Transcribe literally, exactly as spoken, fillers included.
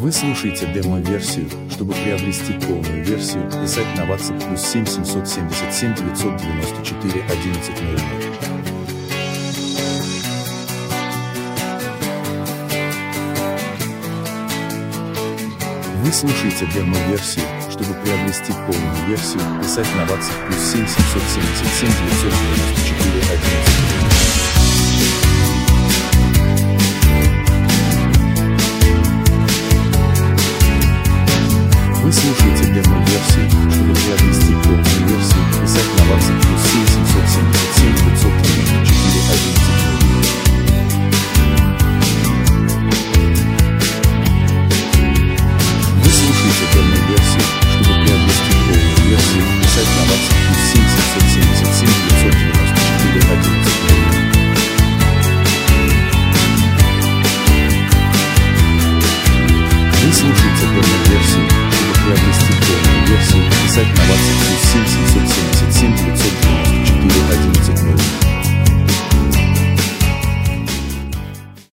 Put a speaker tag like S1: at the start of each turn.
S1: Вы слушаете демо-версию. Чтобы приобрести полную версию, писать на WhatsApp плюс семь семьсот семьдесят семь девятьсот девяносто четыре одиннадцать ноль ноль. Вы слушаете демо-версию. Чтобы приобрести полную версию, писать на WhatsApp плюс семь семьсот семьдесят семь девятьсот девяносто четыре одиннадцать ноль ноль. Вы слушаете демо-версию. Чтобы приобрести полную версию, писать на WhatsApp плюс семь семьсот семьдесят семь девятьсот девяносто четыре одиннадцать ноль ноль. Вы слушаете демо-версию. Чтобы приобрести полную версию, писать на WhatsApp плюс семь семьсот семьдесят семь девятьсот девяносто четыре одиннадцать ноль ноль. Вы слушаете демо-версию. Приобрести полную версию, писать на WhatsApp плюс семь семьсот